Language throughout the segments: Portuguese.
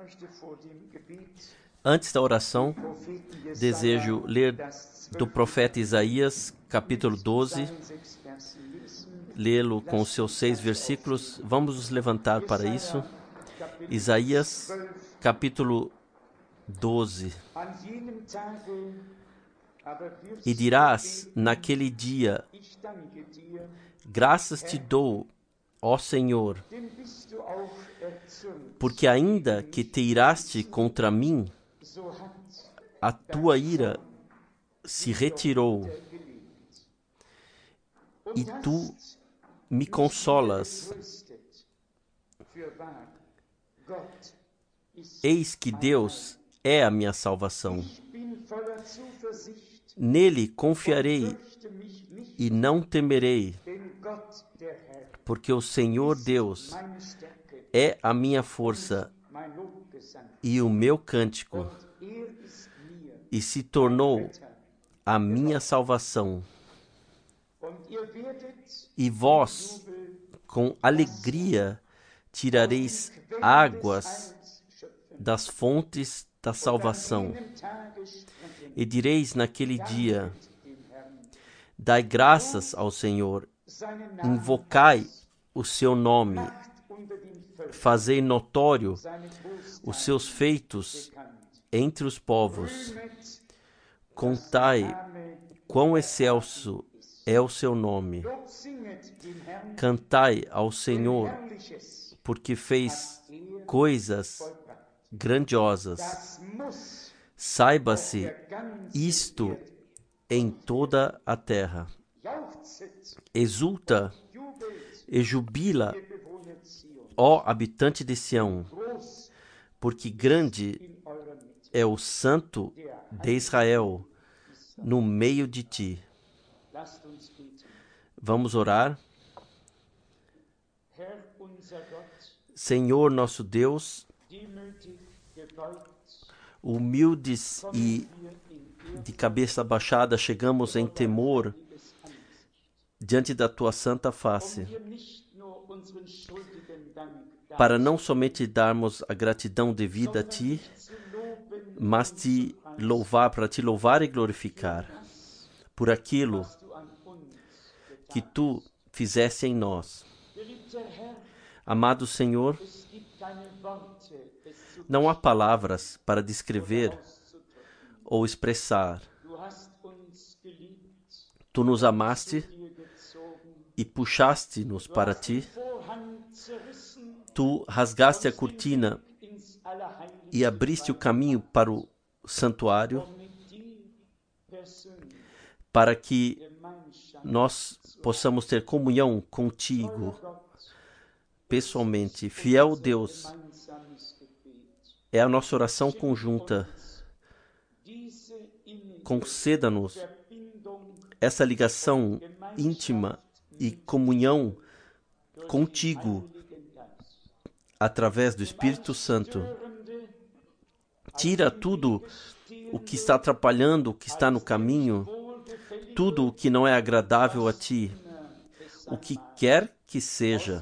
Antes da oração, desejo ler do profeta Isaías, capítulo 12, lê-lo com os seus 6 versículos. Vamos nos levantar para isso. Isaías, capítulo 12. E dirás naquele dia: graças te dou, ó Senhor, porque ainda que te iraste contra mim, a tua ira se retirou, e tu me consolas. Eis que Deus é a minha salvação. Nele confiarei e não temerei, porque o Senhor Deus é a minha força e o meu cântico, e se tornou a minha salvação. E vós, com alegria, tirareis águas das fontes da salvação. E direis naquele dia: dai graças ao Senhor, invocai o seu nome, fazei notório os seus feitos entre os povos. Contai quão excelso é o seu nome. Cantai ao Senhor, porque fez coisas grandiosas. Saiba-se isto em toda a terra. Exulta e jubila, ó habitante de Sião, porque grande é o Santo de Israel no meio de ti. Vamos orar. Senhor nosso Deus, humildes e de cabeça baixada, chegamos em temor diante da tua santa face, para não somente darmos a gratidão devida a ti, mas para te louvar e glorificar por aquilo que tu fizeste em nós. Amado Senhor, não há palavras para descrever ou expressar. Tu nos amaste e puxaste-nos para ti. Tu rasgaste a cortina e abriste o caminho para o santuário, para que nós possamos ter comunhão contigo pessoalmente. Fiel Deus, é a nossa oração conjunta. Conceda-nos essa ligação íntima e comunhão contigo através do Espírito Santo. Tira tudo o que está atrapalhando, o que está no caminho, tudo o que não é agradável a ti, o que quer que seja.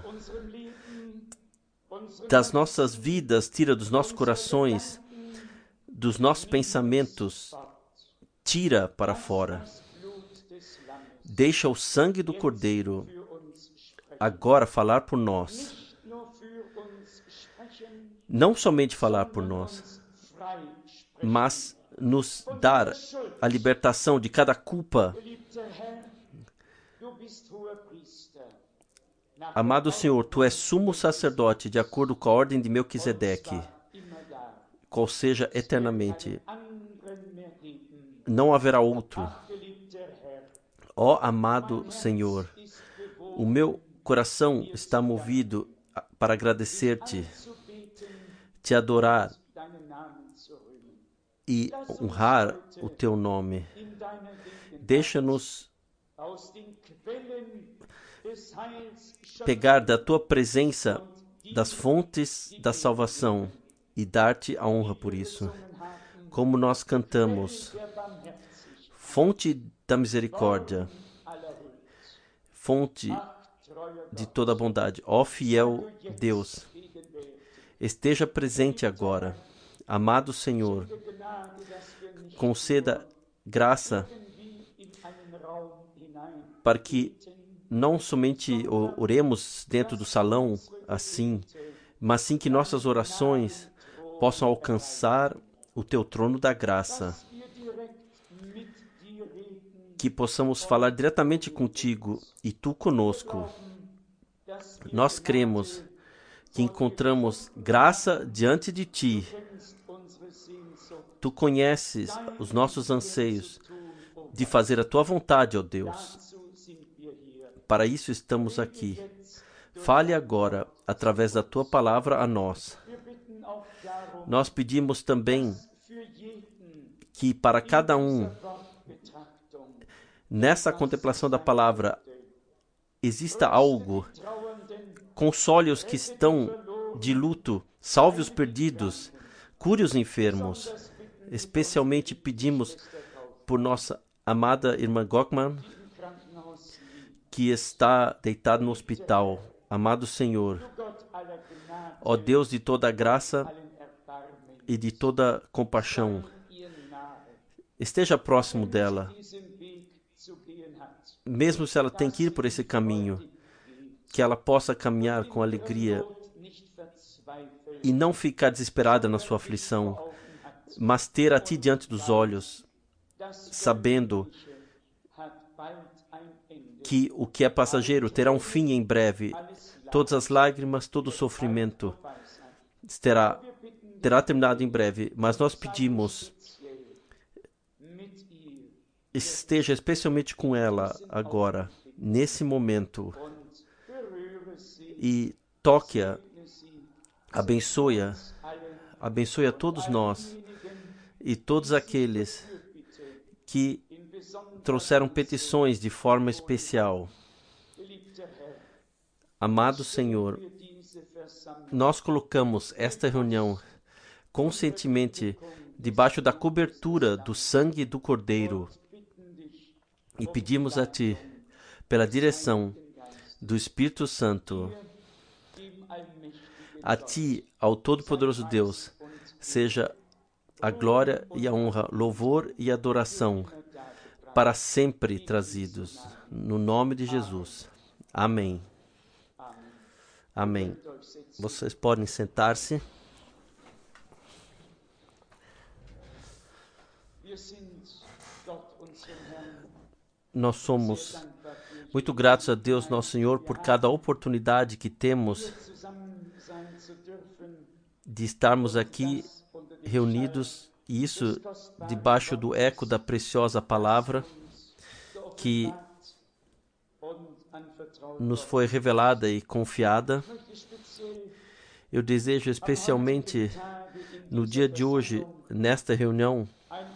Das nossas vidas, tira dos nossos corações, dos nossos pensamentos, tira para fora. Deixa o sangue do Cordeiro agora falar por nós. Não somente falar por nós, mas nos dar a libertação de cada culpa. Amado Senhor, tu és sumo sacerdote de acordo com a ordem de Melquisedeque, qual seja eternamente. Não haverá outro. Ó amado Senhor, o meu coração está movido para agradecer-te, te adorar e honrar o teu nome. Deixa-nos pegar da tua presença, das fontes da salvação, e dar-te a honra por isso. Como nós cantamos: fonte da misericórdia, fonte de toda a bondade, ó fiel Deus, esteja presente agora. Amado Senhor, conceda graça para que não somente oremos dentro do salão assim, mas sim que nossas orações possam alcançar o Teu trono da graça. Que possamos falar diretamente contigo e Tu conosco. Nós cremos que encontramos graça diante de Ti. Tu conheces os nossos anseios de fazer a Tua vontade, ó Deus. Para isso estamos aqui. Fale agora, através da Tua palavra, a nós. Nós pedimos também que para cada um, nessa contemplação da palavra, exista algo. Console os que estão de luto, salve os perdidos, cure os enfermos. Especialmente pedimos por nossa amada irmã Gockman, que está deitada no hospital. Amado Senhor, ó Deus de toda graça e de toda compaixão, esteja próximo dela, mesmo se ela tem que ir por esse caminho, que ela possa caminhar com alegria e não ficar desesperada na sua aflição, mas ter a Ti diante dos olhos, sabendo que o que é passageiro terá um fim em breve. Todas as lágrimas, todo o sofrimento terá terminado em breve. Mas nós pedimos, esteja especialmente com ela agora, nesse momento, e toque-a, abençoe-a a todos nós e todos aqueles que trouxeram petições de forma especial. Amado Senhor, nós colocamos esta reunião conscientemente debaixo da cobertura do sangue do Cordeiro e pedimos a Ti, pela direção do Espírito Santo, a Ti, ao Todo-Poderoso Deus, seja a glória e a honra, louvor e adoração para sempre trazidos. No nome de Jesus. Amém. Amém. Vocês podem sentar-se. Nós somos muito gratos a Deus, nosso Senhor, por cada oportunidade que temos de estarmos aqui reunidos, e isso debaixo do eco da preciosa palavra que nos foi revelada e confiada. Eu desejo especialmente no dia de hoje, nesta reunião,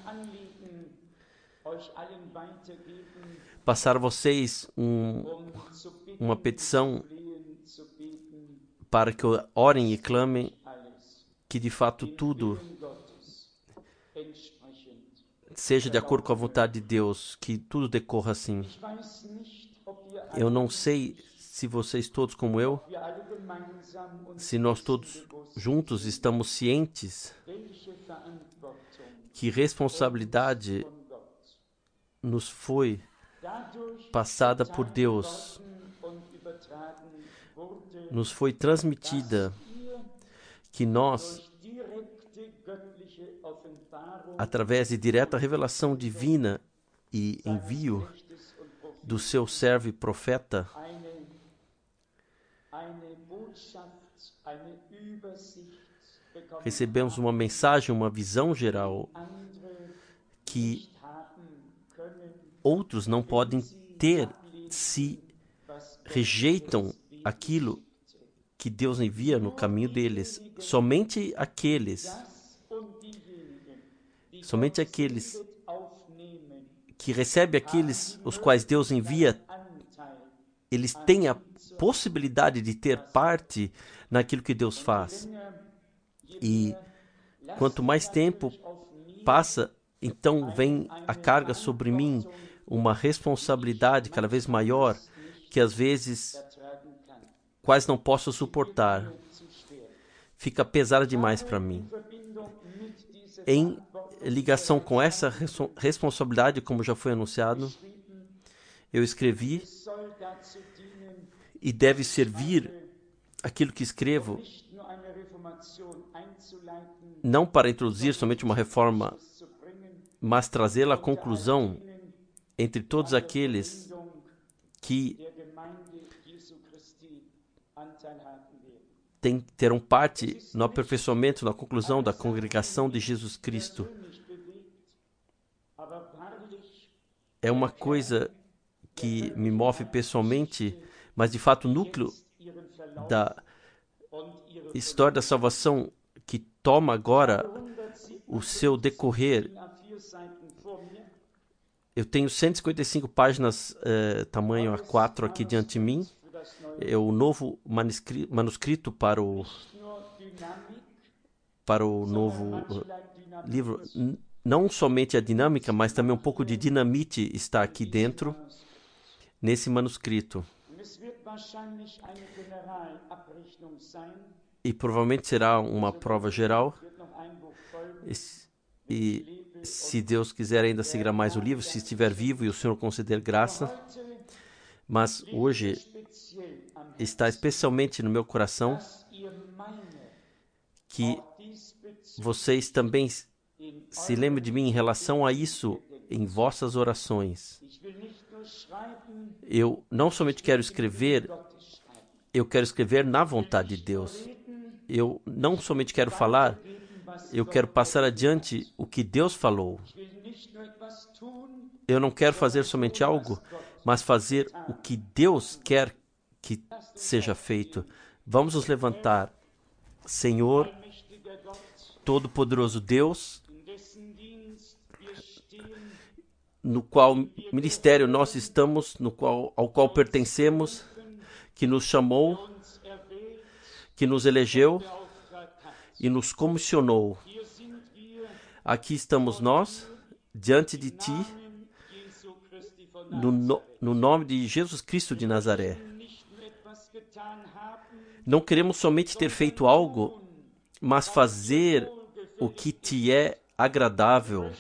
passar a vocês uma petição para que orem e clamem que de fato tudo seja de acordo com a vontade de Deus, que tudo decorra assim. Eu não sei se vocês todos como eu, se nós todos juntos estamos cientes que responsabilidade nos foi passada por Deus, nos foi transmitida, que nós, através de direta revelação divina e envio do seu servo e profeta, recebemos uma mensagem, uma visão geral que outros não podem ter se rejeitam aquilo que Deus envia no caminho deles. Somente aqueles que recebem aqueles os quais Deus envia, eles têm a possibilidade de ter parte naquilo que Deus faz. E quanto mais tempo passa, então vem a carga sobre mim, uma responsabilidade cada vez maior, que às vezes quase não posso suportar. fica pesada demais para mim. Em ligação com essa responsabilidade, como já foi anunciado, eu escrevi, e deve servir aquilo que escrevo não para introduzir somente uma reforma, mas trazê-la à conclusão entre todos aqueles que terão parte no aperfeiçoamento, na conclusão da congregação de Jesus Cristo. É uma coisa que me move pessoalmente, mas de fato o núcleo da história da salvação que toma agora o seu decorrer. Eu tenho 155 páginas, tamanho A4 aqui diante de mim. É o novo manuscrito para o novo livro. Não somente a dinâmica, mas também um pouco de dinamite está aqui dentro, nesse manuscrito. E provavelmente será uma prova geral. E se Deus quiser, ainda seguirá mais o livro, se estiver vivo e o Senhor conceder graça. Mas hoje está especialmente no meu coração que vocês também se lembrem de mim em relação a isso em vossas orações. Eu não somente quero escrever, eu quero escrever na vontade de Deus. Eu não somente quero falar, eu quero passar adiante o que Deus falou. Eu não quero fazer somente algo, mas fazer o que Deus quer que seja feito. Vamos nos levantar. Senhor, Todo-Poderoso Deus, no qual ministério nós estamos, ao qual pertencemos, que nos chamou, que nos elegeu e nos comissionou. Aqui estamos nós, diante de Ti, no nome de Jesus Cristo de Nazaré. Não queremos somente ter feito algo, mas fazer o que Te é agradável.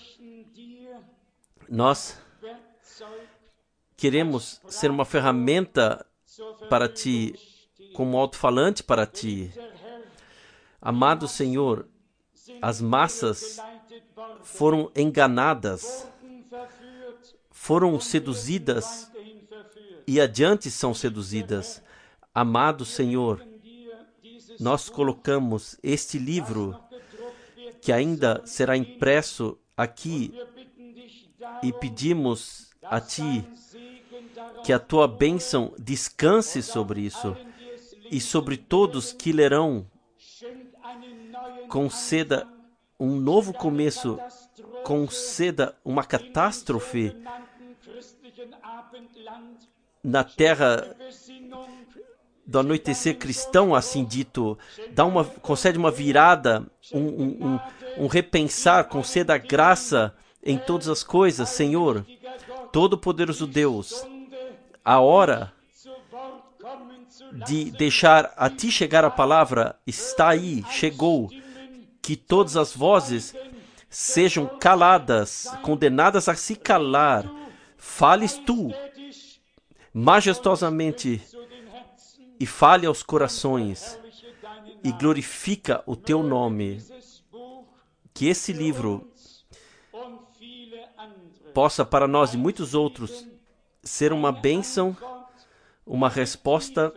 Nós queremos ser uma ferramenta para Ti, como alto-falante para Ti. Amado Senhor, as massas foram enganadas, foram seduzidas e adiante são seduzidas. Amado Senhor, nós colocamos este livro que ainda será impresso aqui e pedimos a Ti que a Tua bênção descanse sobre isso e sobre todos que lerão. Conceda um novo começo, conceda uma catástrofe na terra do anoitecer cristão, assim dito. Concede uma virada, um repensar, conceda graça em todas as coisas, Senhor. Todo-Poderoso Deus, a hora de deixar a Ti chegar a palavra está aí, chegou. Que todas as vozes sejam caladas, condenadas a se calar. Fales Tu majestosamente e fale aos corações e glorifica o Teu nome. Que esse livro possa para nós e muitos outros ser uma bênção, uma resposta,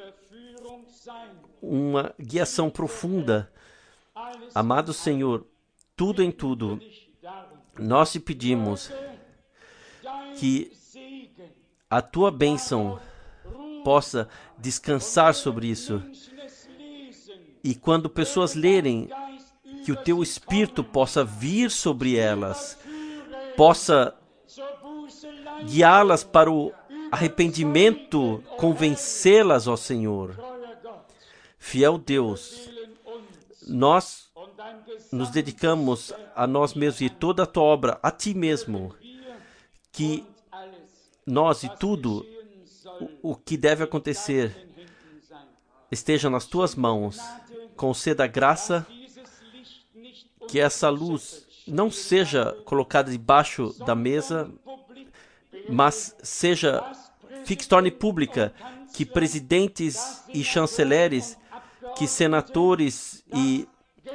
uma guiação profunda. Amado Senhor, tudo em tudo, nós te pedimos que a Tua bênção possa descansar sobre isso. E quando pessoas lerem, que o Teu Espírito possa vir sobre elas, possa guiá-las para o arrependimento, convencê-las, ó Senhor. Fiel Deus, nós nos dedicamos a nós mesmos e toda a Tua obra, a Ti mesmo, que nós e tudo o que deve acontecer esteja nas Tuas mãos. conceda graça que essa luz não seja colocada debaixo da mesa, mas se torne pública, que presidentes e chanceleres, que senadores e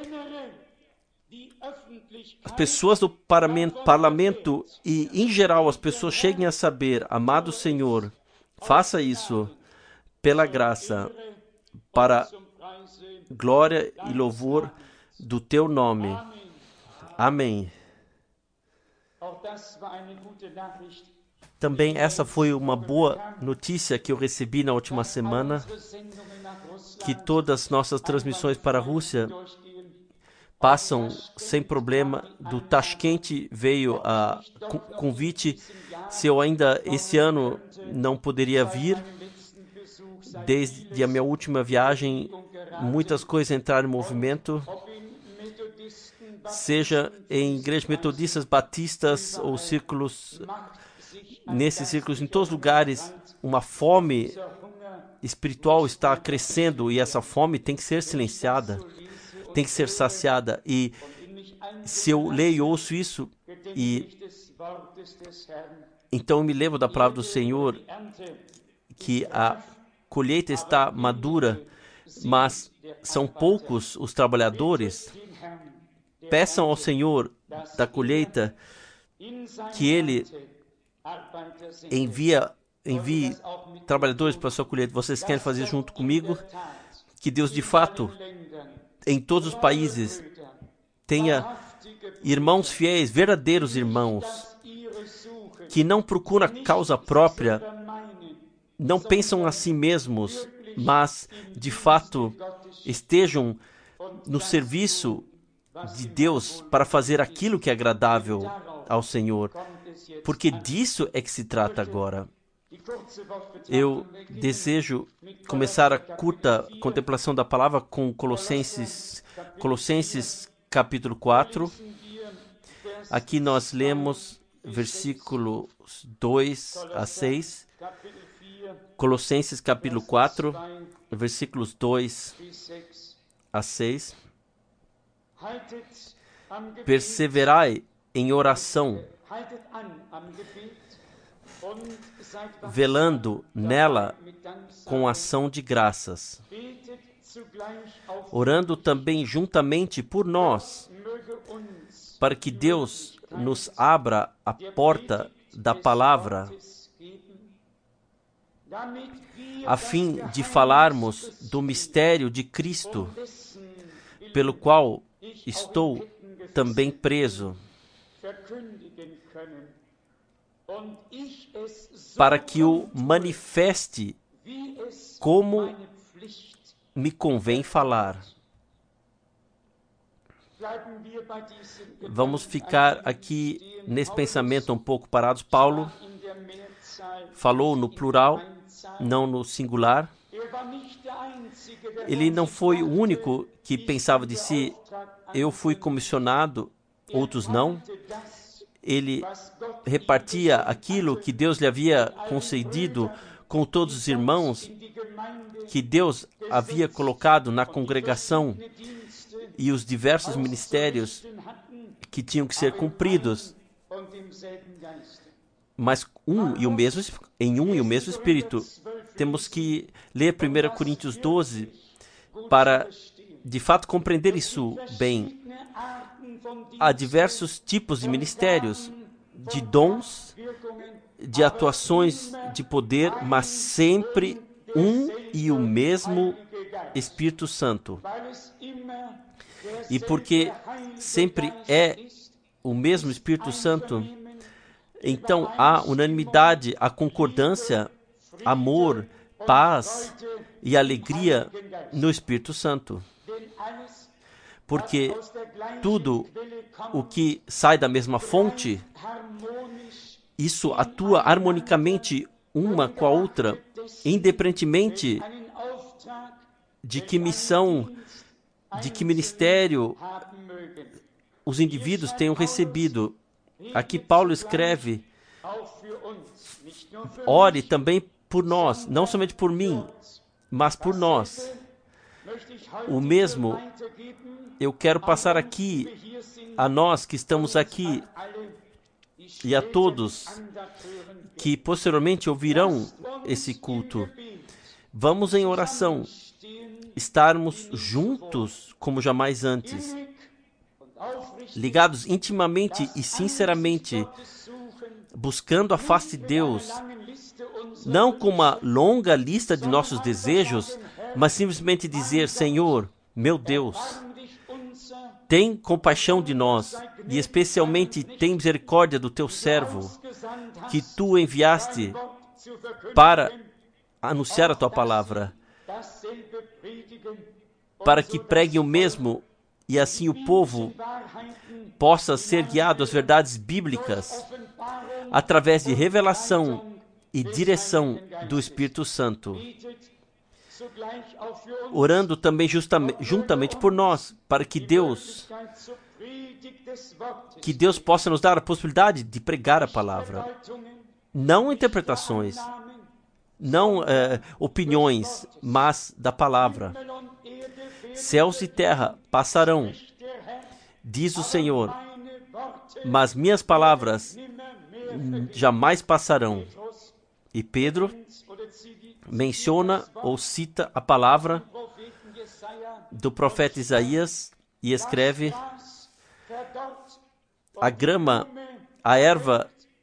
as pessoas do parlamento e, em geral, as pessoas cheguem a saber, amado Senhor, faça isso pela graça, para glória e louvor do teu nome. Amém. Também essa foi uma boa notícia que eu recebi na última semana, que todas as nossas transmissões para a Rússia passam sem problema. Do Tashkent veio a convite, se eu ainda esse ano não poderia vir. Desde a minha última viagem, muitas coisas entraram em movimento, seja em igrejas metodistas, batistas ou círculos, nesses círculos, em todos os lugares, uma fome espiritual está crescendo e essa fome tem que ser silenciada, tem que ser saciada. E se eu leio e ouço isso, então eu me lembro da palavra do Senhor, que a colheita está madura, mas são poucos os trabalhadores. Peçam ao Senhor da colheita que Ele envie trabalhadores para a sua colheita. Vocês querem fazer junto comigo? Que Deus, de fato, em todos os países, tenha irmãos fiéis, verdadeiros irmãos, que não procuram a causa própria, não pensam a si mesmos, mas, de fato, estejam no serviço de Deus para fazer aquilo que é agradável ao Senhor, porque disso é que se trata agora. Eu desejo começar a curta contemplação da palavra com Colossenses capítulo 4. Aqui nós lemos versículos 2 a 6. Colossenses capítulo 4, versículos 2 a 6. Perseverai em oração, velando nela com ação de graças, orando também juntamente por nós, para que Deus nos abra a porta da palavra, a fim de falarmos do mistério de Cristo, pelo qual estou também preso, para que o manifeste como me convém falar. Vamos ficar aqui nesse pensamento um pouco parados. Paulo falou no plural, não no singular. Ele não foi o único que pensava de si, eu fui comissionado, outros não. Ele repartia aquilo que Deus lhe havia concedido com todos os irmãos que Deus havia colocado na congregação e os diversos ministérios que tinham que ser cumpridos, mas em um e o mesmo Espírito. Temos que ler 1 Coríntios 12 para, de fato, compreender isso bem. Há diversos tipos de ministérios, de dons, de atuações de poder, mas sempre um e o mesmo Espírito Santo. E porque sempre é o mesmo Espírito Santo, então há unanimidade, há concordância, amor, paz e alegria no Espírito Santo. Porque tudo o que sai da mesma fonte, isso atua harmonicamente uma com a outra, independentemente de que missão, de que ministério os indivíduos tenham recebido. Aqui Paulo escreve: ore também por nós, não somente por mim, mas por nós. O mesmo eu quero passar aqui a nós que estamos aqui e a todos que posteriormente ouvirão esse culto. Vamos em oração, estarmos juntos como jamais antes, ligados intimamente e sinceramente, buscando a face de Deus, não com uma longa lista de nossos desejos, mas simplesmente dizer: Senhor, meu Deus, tem compaixão de nós e especialmente tem misericórdia do teu servo, que tu enviaste para anunciar a tua palavra, para que pregue o mesmo e assim o povo possa ser guiado às verdades bíblicas através de revelação e direção do Espírito Santo, orando também juntamente por nós, para que Deus possa nos dar a possibilidade de pregar a palavra, não interpretações, não opiniões, mas da palavra. Céus e terra passarão, diz o Senhor, mas minhas palavras jamais passarão. E Pedro menciona ou cita a palavra do profeta Isaías e escreve: a grama, a erva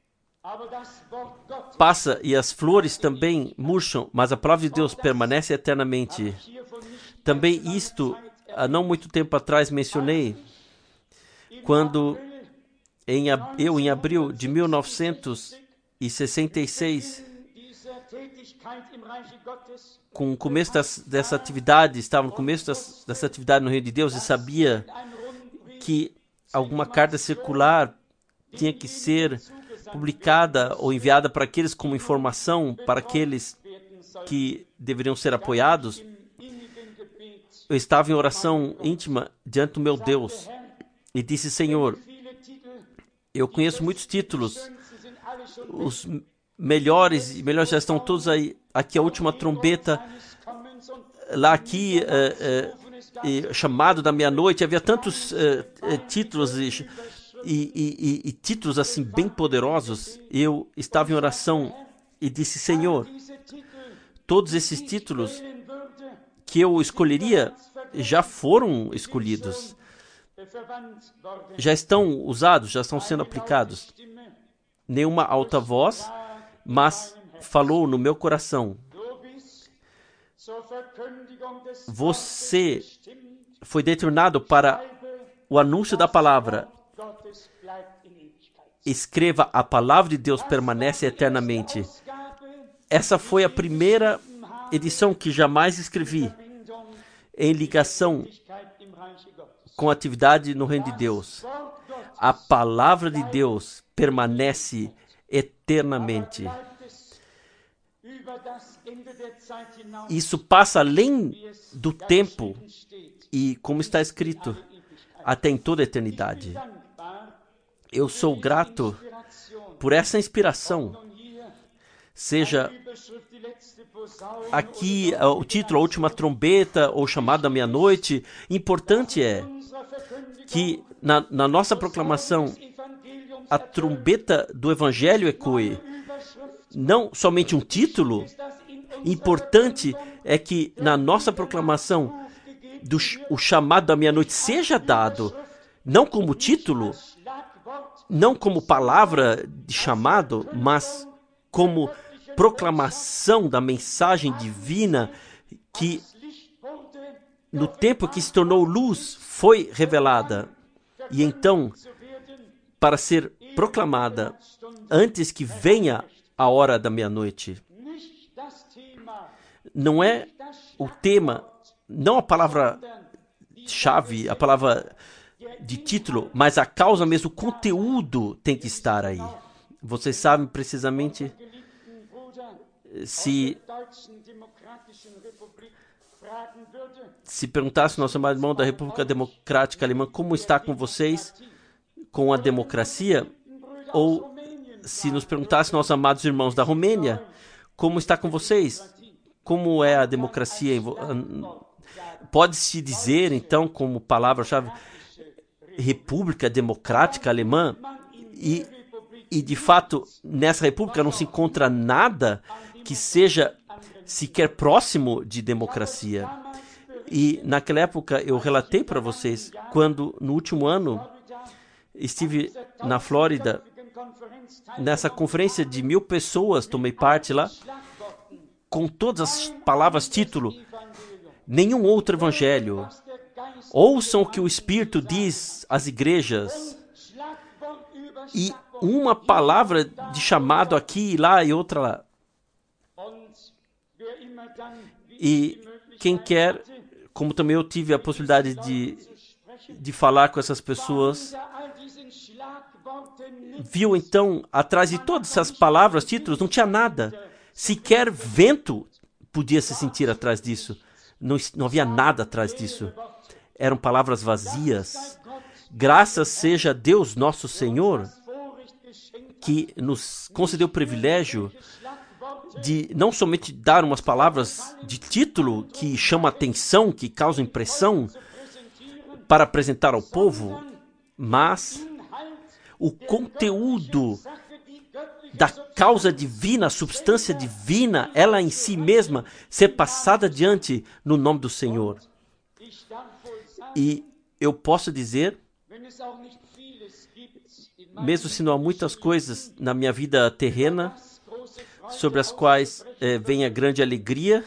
passa e as flores também murcham, mas a palavra de Deus permanece eternamente. Também isto, há não muito tempo atrás, mencionei, quando em abril de 1966, com o começo dessa atividade, estava no começo dessa atividade no Reino de Deus e sabia que alguma carta circular tinha que ser publicada ou enviada para aqueles como informação, para aqueles que deveriam ser apoiados. Eu estava em oração íntima diante do meu Deus e disse: Senhor, eu conheço muitos títulos, os melhores já estão todos aí. Aqui a última trombeta, lá aqui chamado da meia-noite, havia tantos títulos e títulos assim bem poderosos. Eu estava em oração e disse: Senhor, todos esses títulos que eu escolheria já foram escolhidos, já estão usados, já estão sendo aplicados. Nenhuma alta voz, mas falou no meu coração: você foi determinado para o anúncio da palavra. Escreva: a palavra de Deus permanece eternamente. Essa foi a primeira edição que jamais escrevi em ligação com a atividade no Reino de Deus. A palavra de Deus permanece eternamente. Isso passa além do tempo e, como está escrito, até em toda a eternidade. Eu sou grato por essa inspiração. Seja aqui o título, a última trombeta, ou chamado da meia-noite, importante é que na nossa proclamação a trombeta do Evangelho ecoe. Não somente um título. Importante é que na nossa proclamação o chamado da meia-noite seja dado, não como título, não como palavra de chamado, mas como proclamação da mensagem divina que no tempo que se tornou luz foi revelada e então para ser proclamada antes que venha a hora da meia-noite. Não é o tema, não a palavra-chave, a palavra de título, mas a causa mesmo, o conteúdo tem que estar aí. Vocês sabem precisamente, se perguntasse ao nosso amado irmão da República Democrática Alemã como está com vocês, com a democracia, ou se nos perguntasse nossos amados irmãos da Romênia, como está com vocês, como é a democracia Pode-se dizer, então, como palavra-chave, República Democrática Alemã, e de fato, nessa república não se encontra nada que seja sequer próximo de democracia. E naquela época eu relatei para vocês, quando no último ano estive na Flórida, nessa conferência de 1000 pessoas, tomei parte lá, com todas as palavras título, nenhum outro evangelho. Ouçam o que o Espírito diz às igrejas. E uma palavra de chamado aqui e lá e outra lá. E quem quer, como também eu tive a possibilidade de falar com essas pessoas, viu então, atrás de todas essas palavras, títulos, não tinha nada. Sequer vento podia se sentir atrás disso. Não havia nada atrás disso. Eram palavras vazias. Graças seja a Deus nosso Senhor, que nos concedeu o privilégio de não somente dar umas palavras de título que chamam atenção, que causam impressão para apresentar ao povo, mas o conteúdo da causa divina, a substância divina, ela em si mesma, ser passada adiante no nome do Senhor. E eu posso dizer, mesmo se não há muitas coisas na minha vida terrena, sobre as quais vem a grande alegria,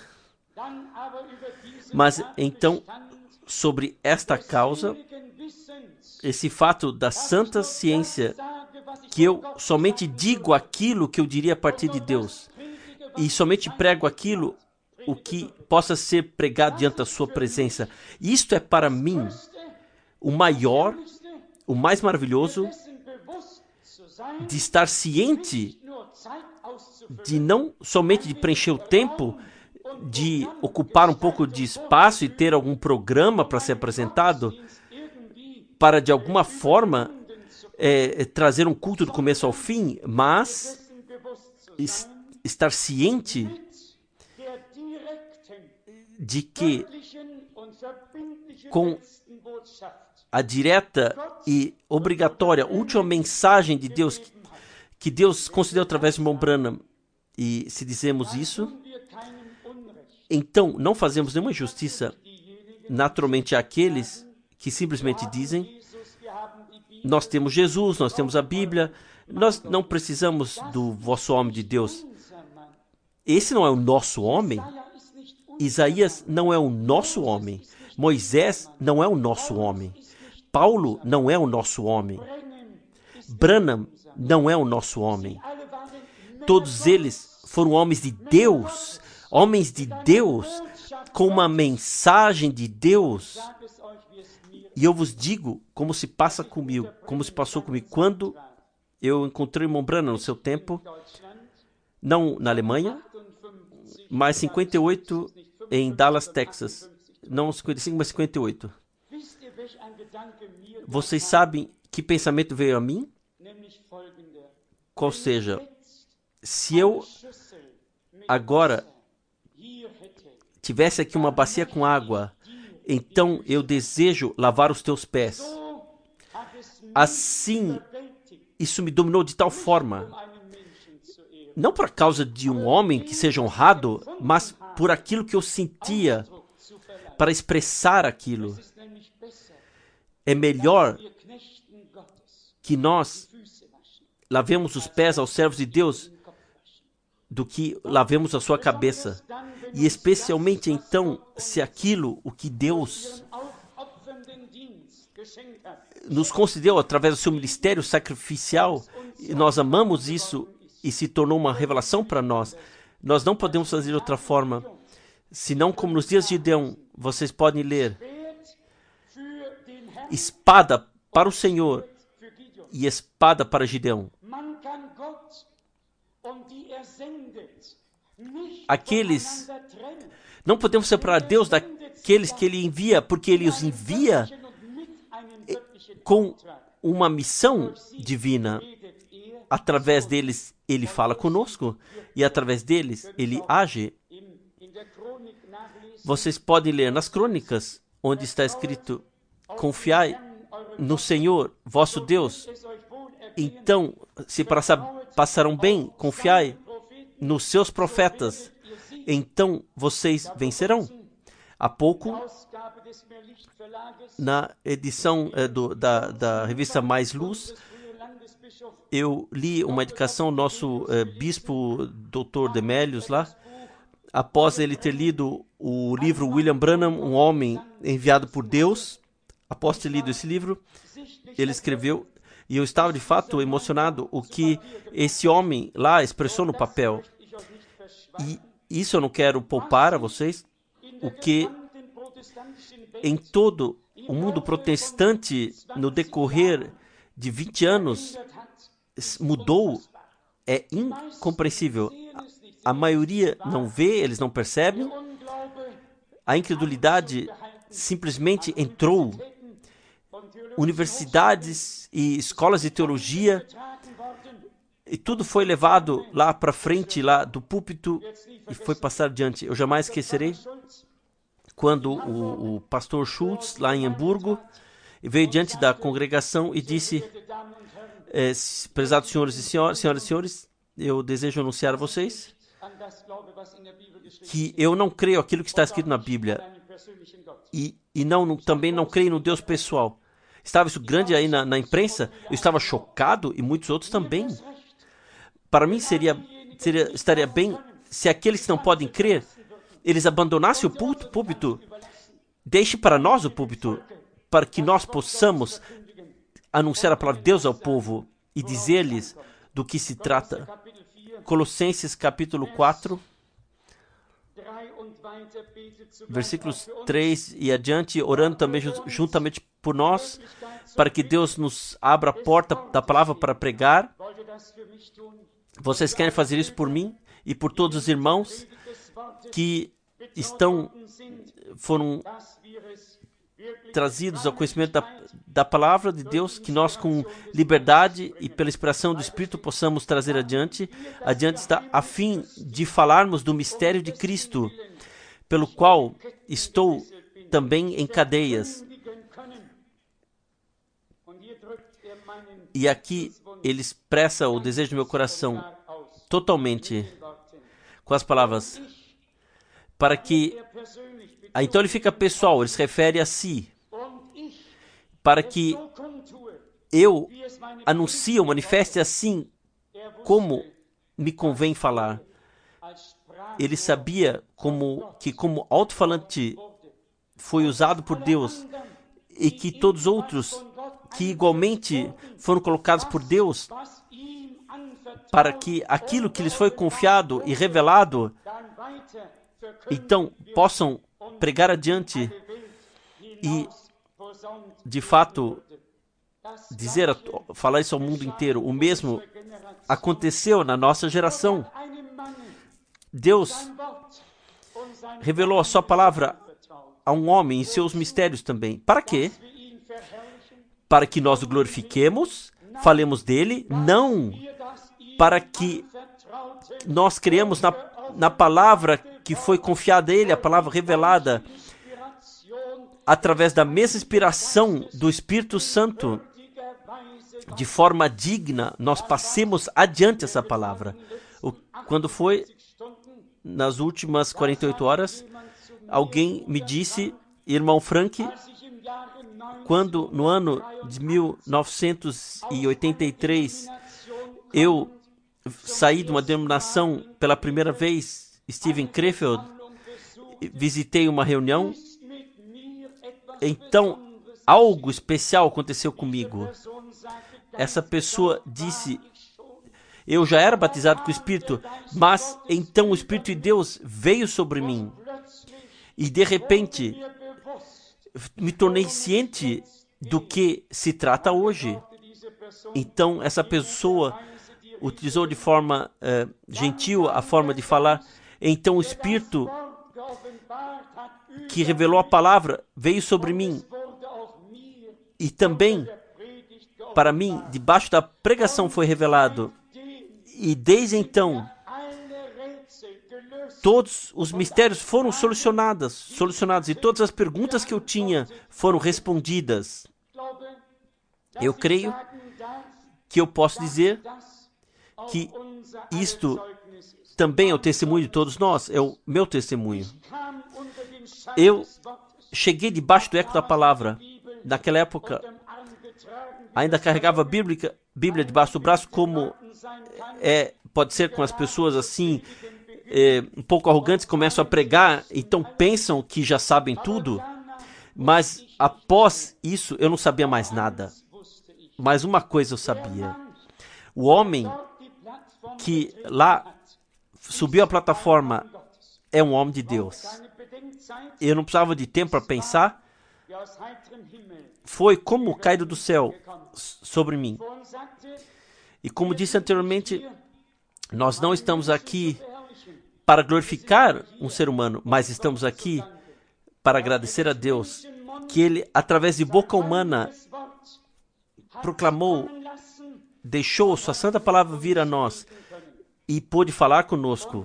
mas então, sobre esta causa, esse fato da santa ciência, que eu somente digo aquilo que eu diria a partir de Deus, e somente prego aquilo o que possa ser pregado diante da sua presença. Isto é para mim o maior, o mais maravilhoso, de estar ciente de não somente de preencher o tempo, de ocupar um pouco de espaço e ter algum programa para ser apresentado, para de alguma forma trazer um culto do começo ao fim, mas estar ciente de que com a direta e obrigatória última mensagem de Deus, que Deus concedeu através de irmão Branham, e se dizemos isso, então não fazemos nenhuma injustiça naturalmente àqueles que simplesmente dizem: nós temos Jesus, nós temos a Bíblia, nós não precisamos do vosso homem de Deus. Esse não é o nosso homem. Isaías não é o nosso homem. Moisés não é o nosso homem. Paulo não é o nosso homem. Branham não é o nosso homem. Todos eles foram homens de Deus, com uma mensagem de Deus. E eu vos digo como se passa comigo, como se passou comigo quando eu encontrei o irmão Branham no seu tempo, não na Alemanha, mas 58 em Dallas, Texas. Não 55, mas 58. Vocês sabem que pensamento veio a mim? Qual seja, se eu agora tivesse aqui uma bacia com água, então eu desejo lavar os teus pés. Assim, isso me dominou de tal forma, não por causa de um homem que seja honrado, mas por aquilo que eu sentia, para expressar aquilo. É melhor que nós lavemos os pés aos servos de Deus do que lavemos a sua cabeça. E especialmente então, se aquilo, o que Deus nos concedeu através do seu ministério sacrificial, e nós amamos isso e se tornou uma revelação para nós, nós não podemos fazer de outra forma, senão como nos dias de Gideão. Vocês podem ler: espada para o Senhor e espada para Gideão. Não podemos separar Deus daqueles que Ele envia, porque Ele os envia com uma missão divina. Através deles, Ele fala conosco, e através deles, Ele age. Vocês podem ler nas crônicas, onde está escrito: confiai no Senhor, vosso Deus. Então, se passarão bem, confiai nos seus profetas. Então, vocês vencerão. Há pouco, na edição da revista Mais Luz, eu li uma indicação, nosso bispo, Dr. Demélios, lá, após ele ter lido o livro William Branham, um homem enviado por Deus. Após ter lido esse livro, ele escreveu, e eu estava de fato emocionado, o que esse homem lá expressou no papel. E isso eu não quero poupar a vocês, o que em todo o mundo protestante, no decorrer de 20 anos, mudou, é incompreensível. A maioria não vê, eles não percebem. A incredulidade simplesmente entrou. Universidades e escolas de teologia, e tudo foi levado lá para frente, lá do púlpito, e foi passar adiante. Eu jamais esquecerei quando o pastor Schultz, lá em Hamburgo, veio diante da congregação e disse: prezados senhores e senhoras e senhores, eu desejo anunciar a vocês que eu não creio aquilo que está escrito na Bíblia, e também não creio no Deus pessoal. Estava isso grande aí na imprensa, eu estava chocado, e muitos outros também. Para mim estaria bem se aqueles que não podem crer, eles abandonassem o púlpito. Deixe para nós o púlpito, para que nós possamos anunciar a palavra de Deus ao povo e dizer-lhes do que se trata. Colossenses capítulo 4, versículos 3 e adiante, orando também juntamente por nós, para que Deus nos abra a porta da palavra para pregar. Vocês querem fazer isso por mim e por todos os irmãos que foram trazidos ao conhecimento da palavra de Deus, que nós com liberdade e pela inspiração do Espírito possamos trazer adiante está a fim de falarmos do mistério de Cristo, pelo qual estou também em cadeias. E aqui ele expressa o desejo do meu coração totalmente com as palavras, para que... Então ele fica pessoal, ele se refere a si, para que eu anuncie, manifeste assim como me convém falar. Ele sabia que como alto-falante foi usado por Deus, e que todos os outros que igualmente foram colocados por Deus, para que aquilo que lhes foi confiado e revelado, então possam pregar adiante e, de fato, falar isso ao mundo inteiro. O mesmo aconteceu na nossa geração. Deus revelou a sua palavra a um homem e seus mistérios também. Para quê? Para que nós o glorifiquemos, falemos dele? Não. Para que nós creamos na palavra que foi confiada a ele, a palavra revelada, através da mesma inspiração do Espírito Santo, de forma digna, nós passemos adiante essa palavra. Quando foi nas últimas 48 horas, alguém me disse, irmão Frank, quando no ano de 1983 eu saí de uma denominação pela primeira vez, Stephen Krefeld, visitei uma reunião, então algo especial aconteceu comigo. Essa pessoa disse: eu já era batizado com o Espírito, mas então o Espírito de Deus veio sobre mim e de repente me tornei ciente do que se trata hoje. Então essa pessoa utilizou de forma gentil a forma de falar. Então o Espírito que revelou a palavra veio sobre mim, e também para mim, debaixo da pregação foi revelado. E desde então, todos os mistérios foram solucionados e todas as perguntas que eu tinha foram respondidas. Eu creio que eu posso dizer que isto também é o testemunho de todos nós, é o meu testemunho. Eu cheguei debaixo do eco da palavra. Naquela época, ainda carregava a Bíblia debaixo do braço, como pode ser com as pessoas assim, um pouco arrogantes, começam a pregar, então pensam que já sabem tudo, mas após isso eu não sabia mais nada. Mas uma coisa eu sabia: o homem que lá subiu a plataforma é um homem de Deus. Eu não precisava de tempo para pensar. Foi como caído do céu sobre mim. E como disse anteriormente, nós não estamos aqui para glorificar um ser humano, mas estamos aqui para agradecer a Deus que Ele, através de boca humana, proclamou, deixou sua santa palavra vir a nós e pôde falar conosco.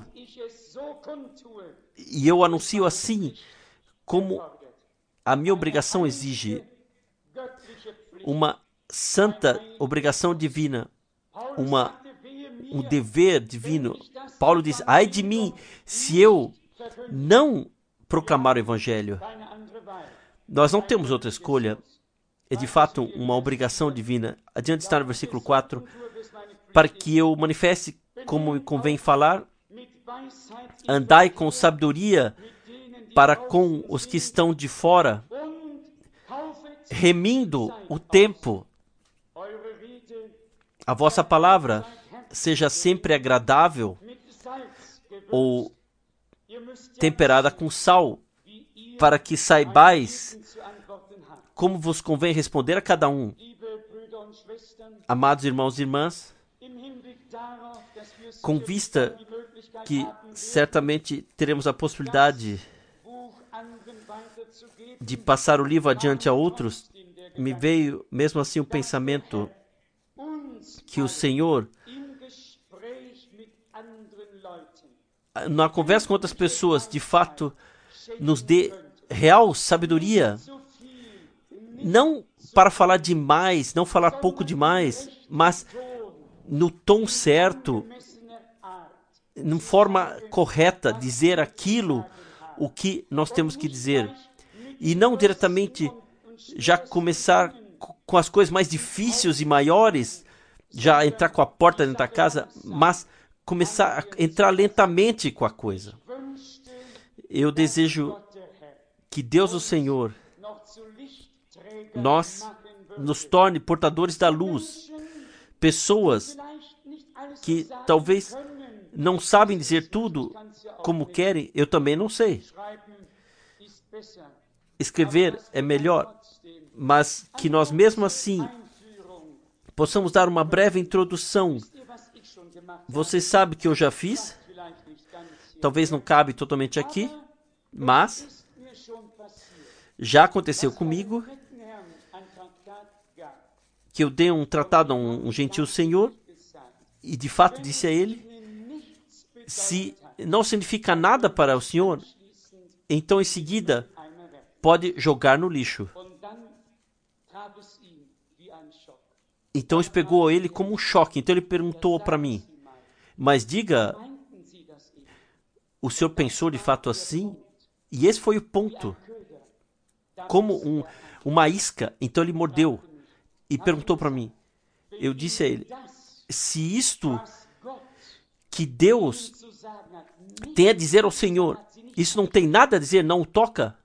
E eu anuncio assim, como a minha obrigação exige, uma santa obrigação divina, um dever divino. Paulo diz: ai de mim se eu não proclamar o Evangelho. Nós não temos outra escolha. É de fato uma obrigação divina. Adiante está no versículo 4. Para que eu manifeste como me convém falar, andai com sabedoria para com os que estão de fora, remindo o tempo. A vossa palavra seja sempre agradável ou temperada com sal, para que saibais como vos convém responder a cada um. Amados irmãos e irmãs, com vista que certamente teremos a possibilidade de passar o livro adiante a outros, me veio mesmo assim o pensamento que o Senhor, na conversa com outras pessoas, de fato nos dê real sabedoria, não para falar demais, não falar pouco demais, mas no tom certo, de forma correta, dizer aquilo o que nós temos que dizer. E não diretamente já começar com as coisas mais difíceis e maiores, já entrar com a porta dentro da casa, mas começar a entrar lentamente com a coisa. Eu desejo que Deus, o Senhor, nos torne portadores da luz. Pessoas que talvez não sabem dizer tudo como querem, eu também não sei. Escrever é melhor, mas que nós mesmo assim possamos dar uma breve introdução. Você sabe que eu já fiz, talvez não cabe totalmente aqui, mas já aconteceu comigo que eu dei um tratado a um gentil senhor e de fato disse a ele: se não significa nada para o senhor, então em seguida pode jogar no lixo. Então isso pegou ele como um choque. Então ele perguntou para mim: mas diga, o senhor pensou de fato assim? E esse foi o ponto. Como uma isca. Então ele mordeu e perguntou para mim. Eu disse a ele: se isto que Deus tem a dizer ao Senhor, isso não tem nada a dizer, não o toca,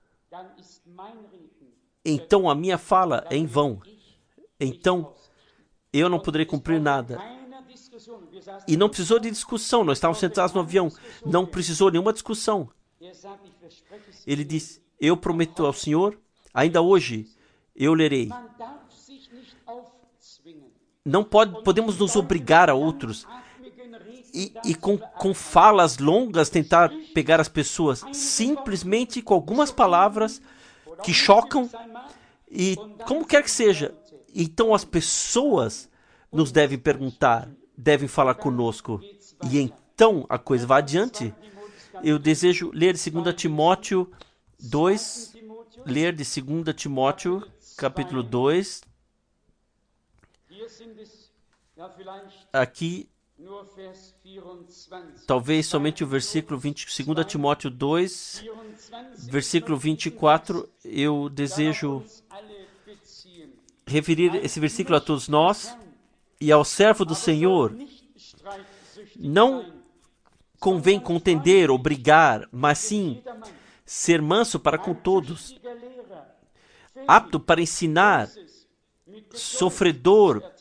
então a minha fala é em vão. Então eu não poderei cumprir nada. E não precisou de discussão. Nós estávamos sentados no avião. Não precisou nenhuma discussão. Ele disse: eu prometo ao Senhor, ainda hoje eu lerei. Não podemos nos obrigar a outros e com falas longas tentar pegar as pessoas. Simplesmente com algumas palavras que chocam e como quer que seja. Então as pessoas nos devem perguntar, devem falar conosco. E então a coisa vai adiante. Eu desejo ler de 2 Timóteo 2, ler de 2 Timóteo, capítulo 2. Aqui, talvez somente o versículo 20, 2 Timóteo 2, versículo 24, eu desejo referir esse versículo a todos nós. E ao servo do Senhor, não convém contender ou brigar, mas sim ser manso para com todos, apto para ensinar, sofredor,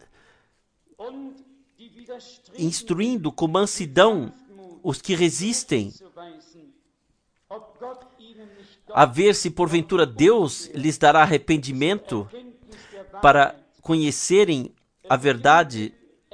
instruindo com mansidão os que resistem, a ver se porventura Deus lhes dará arrependimento para conhecerem a verdade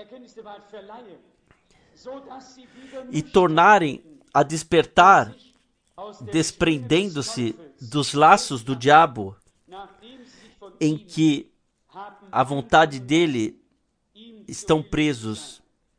e tornarem a despertar, desprendendo-se dos laços do diabo, em que a vontade dele estão presos.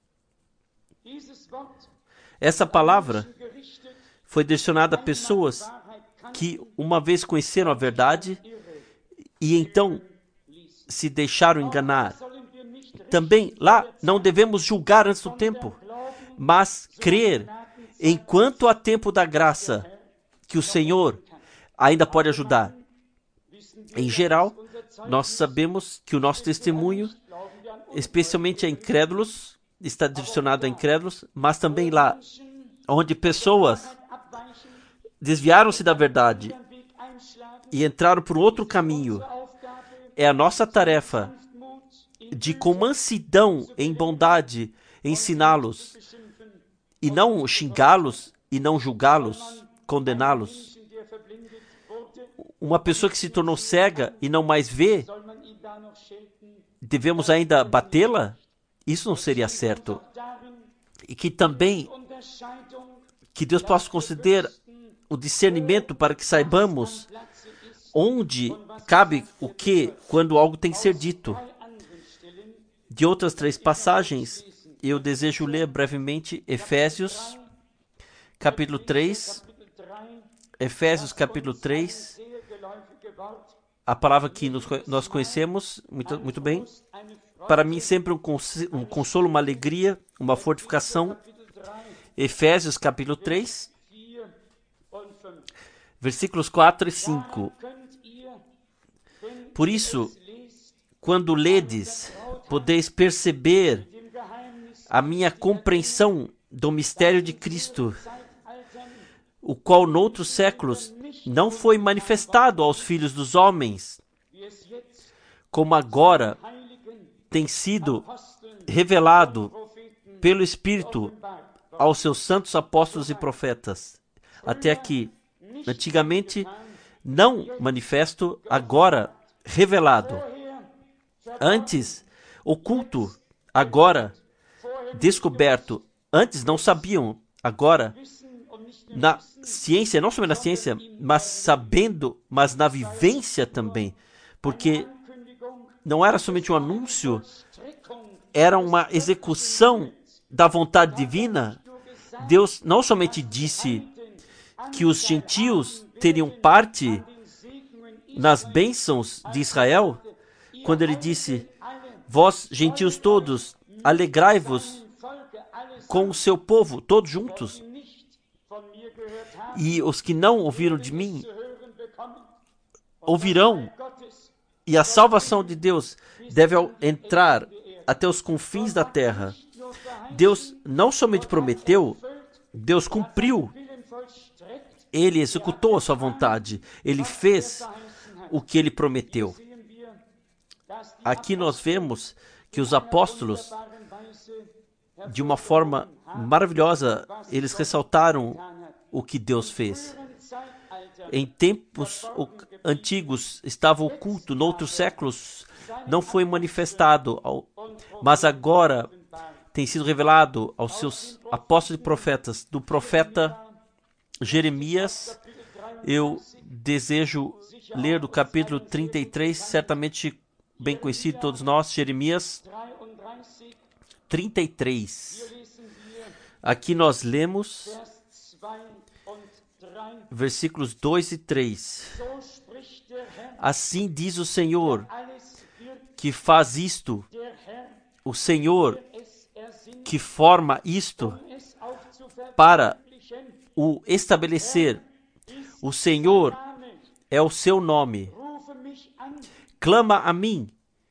Essa palavra foi direcionada a pessoas que uma vez conheceram a verdade e então se deixaram enganar. Também lá não devemos julgar antes do tempo, mas crer enquanto há tempo da graça que o Senhor ainda pode ajudar. Em geral, nós sabemos que o nosso testemunho, especialmente a incrédulos, está direcionado a incrédulos, mas também lá onde pessoas desviaram-se da verdade e entraram por outro caminho, é a nossa tarefa de, com mansidão em bondade, ensiná-los e não xingá-los e não julgá-los, condená-los. Uma pessoa que se tornou cega e não mais vê, devemos ainda batê-la? Isso não seria certo. E que também, que Deus possa conceder o discernimento para que saibamos onde cabe o que, quando algo tem que ser dito. De outras 3 passagens, eu desejo ler brevemente Efésios, capítulo 3. Efésios, capítulo 3. A palavra que nós conhecemos muito bem. Para mim, sempre um consolo, uma alegria, uma fortificação. Efésios, capítulo 3, versículos 4 e 5. Por isso, quando ledes, podeis perceber a minha compreensão do mistério de Cristo, o qual noutros séculos não foi manifestado aos filhos dos homens, como agora tem sido revelado pelo Espírito aos seus santos apóstolos e profetas. Até aqui, antigamente não manifesto, agora revelado. Antes oculto, agora descoberto. Antes não sabiam, agora na ciência, não somente na ciência, mas sabendo, mas na vivência também. Porque não era somente um anúncio, era uma execução da vontade divina. Deus não somente disse que os gentios teriam parte nas bênçãos de Israel, quando ele disse: vós, gentios todos, alegrai-vos com o seu povo, todos juntos. E os que não ouviram de mim, ouvirão. E a salvação de Deus deve entrar até os confins da terra. Deus não somente prometeu, Deus cumpriu. Ele executou a sua vontade. Ele fez o que ele prometeu. Aqui nós vemos que os apóstolos, de uma forma maravilhosa, eles ressaltaram o que Deus fez. Em tempos antigos estava oculto, noutros séculos não foi manifestado, mas agora tem sido revelado aos seus apóstolos e profetas. Do profeta Jeremias, eu desejo ler do capítulo 33, certamente bem conhecido todos nós, Jeremias 33. Aqui nós lemos versículos 2 e 3. Assim diz o Senhor, que faz isto, o Senhor que forma isto para o estabelecer. O Senhor é o seu nome. Clama a mim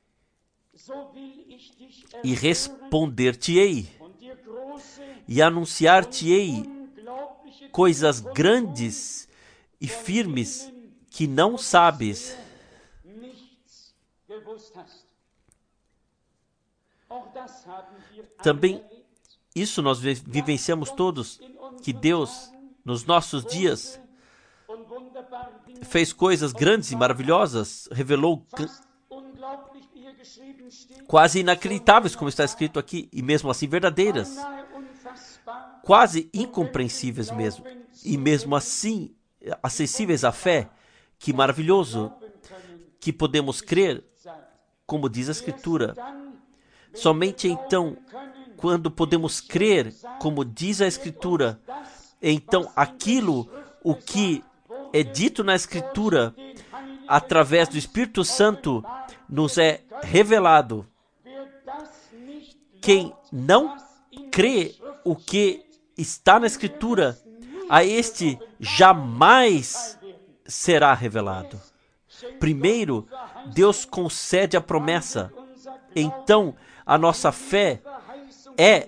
e responder-te-ei, e anunciar-te-ei coisas grandes e firmes que não sabes. Também isso nós vivenciamos todos, que Deus, nos nossos dias, fez coisas grandes e maravilhosas, revelou quase inacreditáveis, como está escrito aqui, e mesmo assim verdadeiras, quase incompreensíveis mesmo, e mesmo assim acessíveis à fé. Que maravilhoso que podemos crer, como diz a Escritura. Somente então, quando podemos crer, como diz a Escritura, então aquilo, o que é dito na Escritura, através do Espírito Santo, nos é revelado. Quem não crê o que está na Escritura, a este jamais será revelado. Primeiro, Deus concede a promessa. Então, a nossa fé é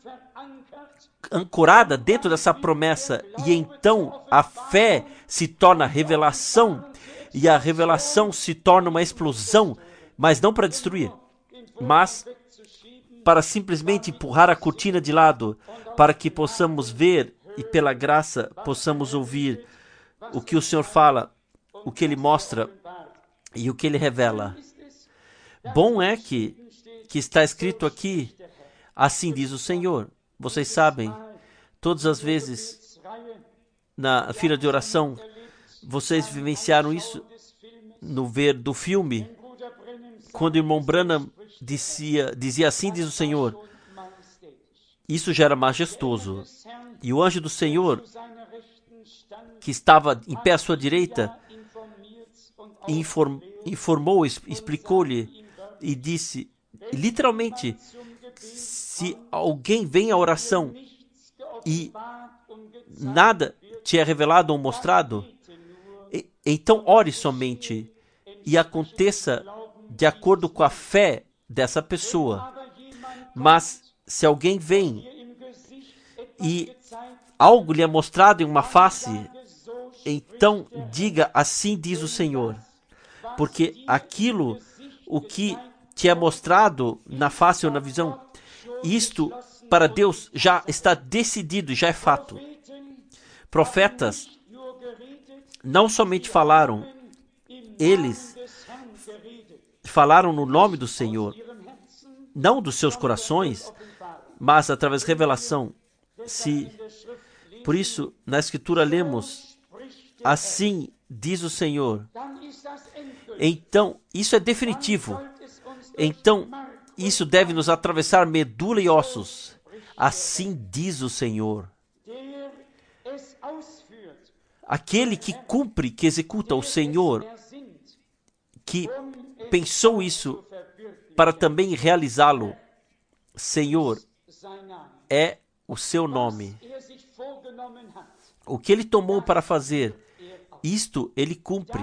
ancorada dentro dessa promessa. E então, a fé se torna revelação. E a revelação se torna uma explosão, mas não para destruir, mas para simplesmente empurrar a cortina de lado, para que possamos ver e pela graça possamos ouvir o que o Senhor fala, o que Ele mostra e o que Ele revela. Bom é que está escrito aqui, assim diz o Senhor. Vocês sabem, todas as vezes na fila de oração, vocês vivenciaram isso no ver do filme, quando o irmão Branham dizia assim diz o Senhor. Isso já era majestoso. E o anjo do Senhor, que estava em pé à sua direita, informou, explicou-lhe e disse, literalmente, se alguém vem à oração e nada te é revelado ou mostrado, então ore somente e aconteça de acordo com a fé dessa pessoa. Mas se alguém vem e algo lhe é mostrado em uma face, então diga, assim diz o Senhor. Porque aquilo, o que te é mostrado na face ou na visão, isto para Deus já está decidido, já é fato. Profetas não somente falaram, eles falaram no nome do Senhor, não dos seus corações, mas através da revelação. Por isso, na Escritura lemos, assim diz o Senhor. Então, isso é definitivo. Então, isso deve nos atravessar medula e ossos. Assim diz o Senhor. Aquele que cumpre, que executa, o Senhor, que pensou isso para também realizá-lo. Senhor, é o seu nome. O que ele tomou para fazer, isto ele cumpre.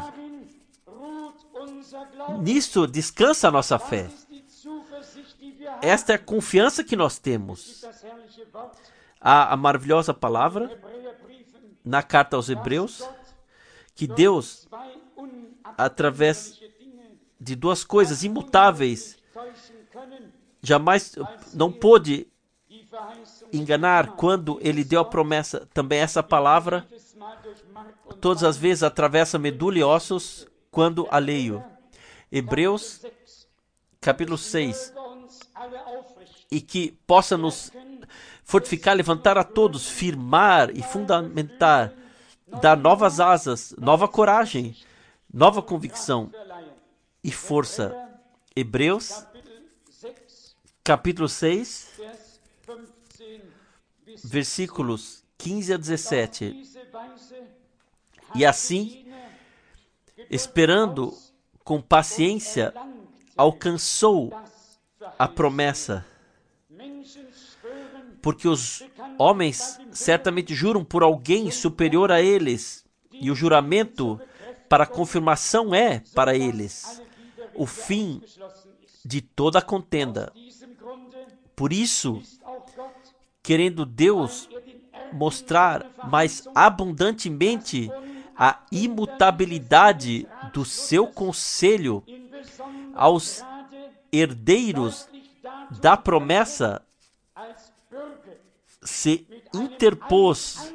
Nisto descansa a nossa fé. Esta é a confiança que nós temos. Há a maravilhosa palavra na carta aos Hebreus, que Deus, através de duas coisas imutáveis, jamais não pôde enganar quando ele deu a promessa. Também essa palavra, todas as vezes, atravessa medula e ossos quando a leio. Hebreus, capítulo 6. E que possa nos fortificar, levantar a todos, firmar e fundamentar, dar novas asas, nova coragem, nova convicção e força. Hebreus, capítulo 6, versículos 15 a 17. E assim, esperando com paciência, alcançou a promessa. Porque os homens certamente juram por alguém superior a eles, e o juramento para a confirmação é para eles o fim de toda a contenda. Por isso, querendo Deus mostrar mais abundantemente a imutabilidade do seu conselho aos herdeiros da promessa, se interpôs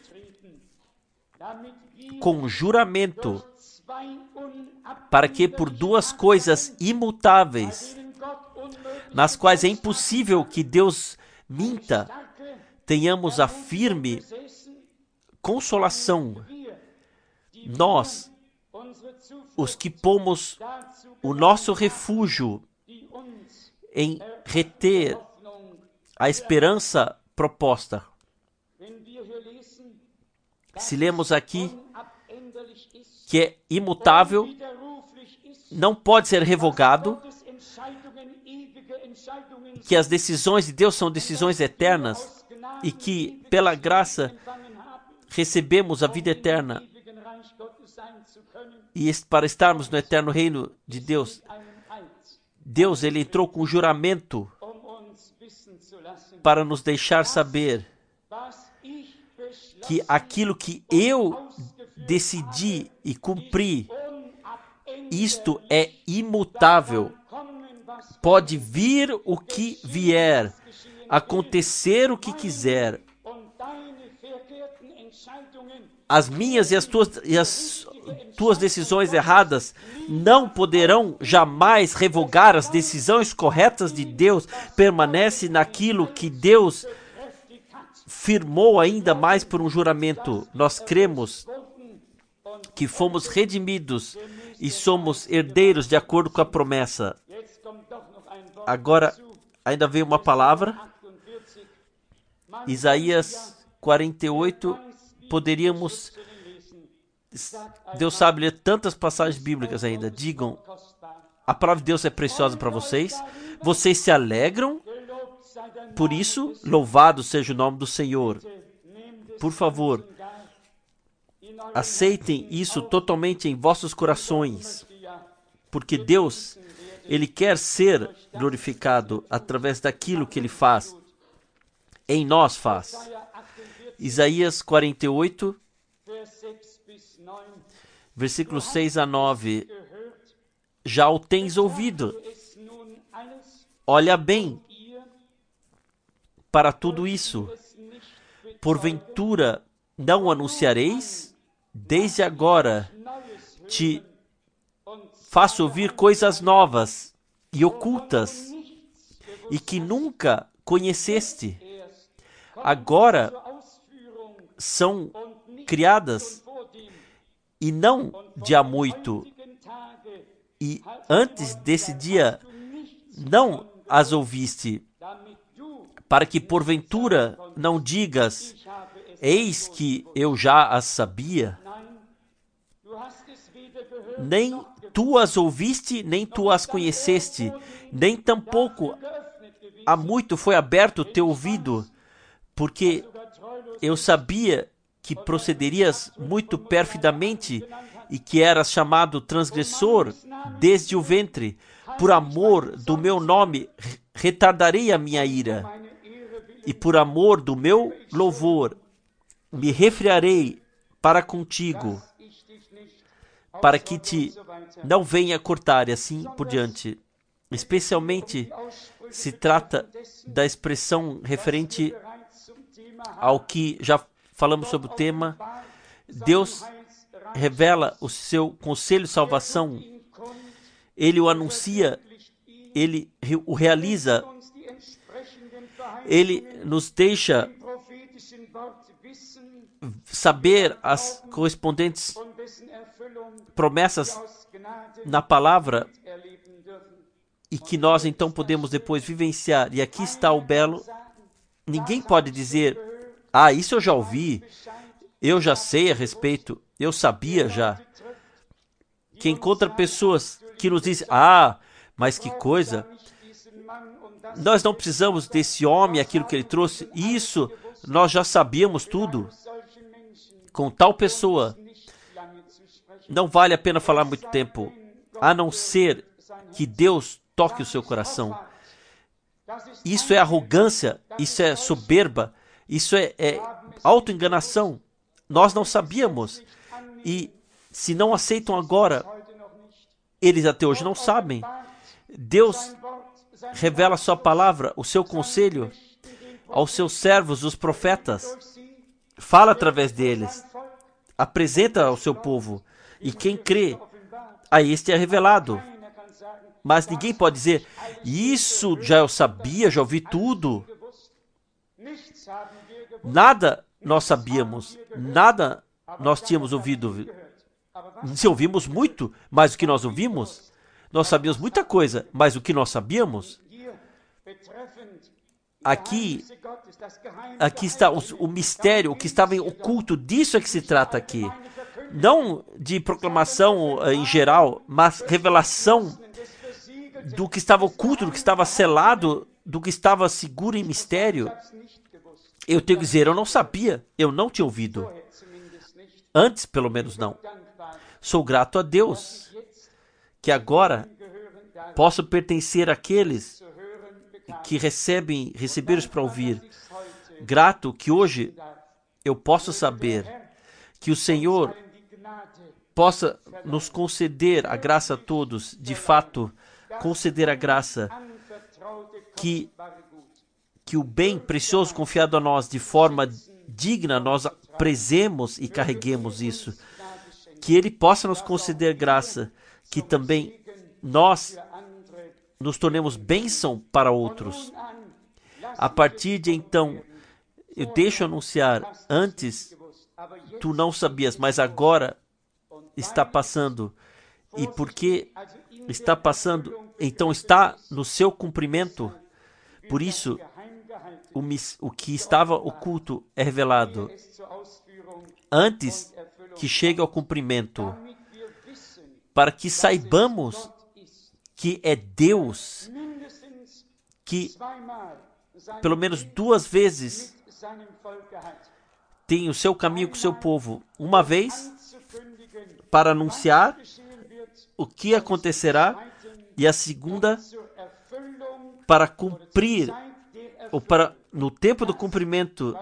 com juramento para que por duas coisas imutáveis, nas quais é impossível que Deus minta, tenhamos a firme consolação. Nós, os que pomos o nosso refúgio em reter a esperança proposta. Se lemos aqui que é imutável, não pode ser revogado, que as decisões de Deus são decisões eternas e que, pela graça, recebemos a vida eterna e para estarmos no eterno reino de Deus. Deus, ele entrou com juramento para nos deixar saber que aquilo que eu decidi e cumpri, isto é imutável. Pode vir o que vier, acontecer o que quiser. As minhas e as tuas decisões erradas não poderão jamais revogar as decisões corretas de Deus. Permanece naquilo que Deus firmou ainda mais por um juramento. Nós cremos que fomos redimidos e somos herdeiros de acordo com a promessa. Agora, ainda veio uma palavra. Isaías 48, poderíamos... Deus sabe ler tantas passagens bíblicas ainda. Digam, a palavra de Deus é preciosa para vocês. Vocês se alegram por isso. Louvado seja o nome do Senhor. Por favor, aceitem isso totalmente em vossos corações. Porque Deus, ele quer ser glorificado através daquilo que ele faz. Em nós faz. Isaías 48, versículos 6 a 9. Já o tens ouvido. Olha bem para tudo isso. Porventura não anunciareis? Desde agora te faço ouvir coisas novas e ocultas e que nunca conheceste. Agora são criadas e não de há muito. E antes desse dia não as ouviste, para que porventura não digas, eis que eu já as sabia. Nem tu as ouviste, nem tu as conheceste, nem tampouco há muito foi aberto o teu ouvido, porque eu sabia que procederias muito perfidamente e que eras chamado transgressor desde o ventre. Por amor do meu nome, retardarei a minha ira. E por amor do meu louvor, me refriarei para contigo, para que te não venha cortar, e assim por diante. Especialmente se trata da expressão referente ao que já falamos sobre o tema. Deus revela o seu conselho de salvação. Ele o anuncia, ele o realiza. Ele nos deixa saber as correspondentes promessas na palavra e que nós então podemos depois vivenciar. E aqui está o belo. Ninguém pode dizer Ah, isso eu já ouvi, eu já sei a respeito, eu sabia já. Que encontra pessoas que nos dizem, ah, mas que coisa, nós não precisamos desse homem, aquilo que ele trouxe, isso nós já sabíamos tudo. Com tal pessoa, não vale a pena falar muito tempo, a não ser que Deus toque o seu coração. Isso é arrogância, isso é soberba, isso é autoenganação. Nós não sabíamos. E se não aceitam agora, eles até hoje não sabem. Deus revela a sua palavra, o seu conselho aos seus servos, os profetas. Fala através deles. Apresenta ao seu povo. E quem crê, a este é revelado. Mas ninguém pode dizer, isso já eu sabia, já ouvi tudo. Nada nós sabíamos, nada nós tínhamos ouvido. Se ouvimos muito, mas o que nós ouvimos, nós sabíamos muita coisa, mas o que nós sabíamos, aqui está o mistério, o que estava oculto, disso é que se trata aqui. Não de proclamação em geral, mas revelação do que estava oculto, do que estava selado, do que estava seguro em mistério. Eu tenho que dizer, eu não sabia, eu não tinha ouvido. Antes, pelo menos, não. Sou grato a Deus, que agora posso pertencer àqueles que receberam para ouvir. Grato que hoje eu posso saber que o Senhor possa nos conceder a graça a todos, de fato, conceder a graça que o bem precioso confiado a nós de forma digna, nós prezemos e carreguemos isso. Que Ele possa nos conceder graça, que também nós nos tornemos bênção para outros. A partir de então, eu deixo anunciar, antes tu não sabias, mas agora está passando. E porque está passando, então está no seu cumprimento. Por isso, o que estava oculto é revelado antes que chegue ao cumprimento, para que saibamos que é Deus que pelo menos 2 vezes tem o seu caminho com o seu povo. Uma vez para anunciar o que acontecerá, e a segunda para cumprir, ou para, no tempo do cumprimento,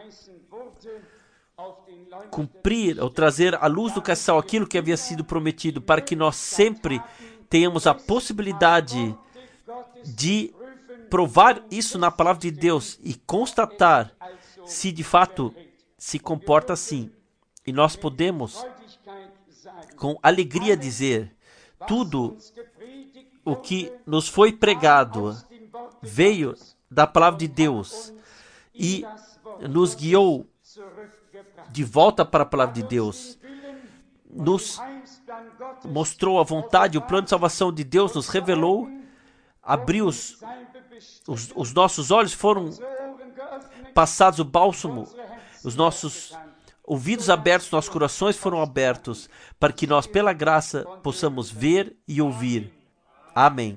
cumprir ou trazer à luz do castiçal aquilo que havia sido prometido, para que nós sempre tenhamos a possibilidade de provar isso na palavra de Deus e constatar se de fato se comporta assim. E nós podemos com alegria dizer, tudo o que nos foi pregado veio da palavra de Deus e nos guiou de volta para a palavra de Deus, nos mostrou a vontade, o plano de salvação de Deus, nos revelou, abriu os nossos olhos, foram passados o bálsamo, os nossos ouvidos abertos, nossos corações foram abertos, para que nós, pela graça, possamos ver e ouvir. Amém.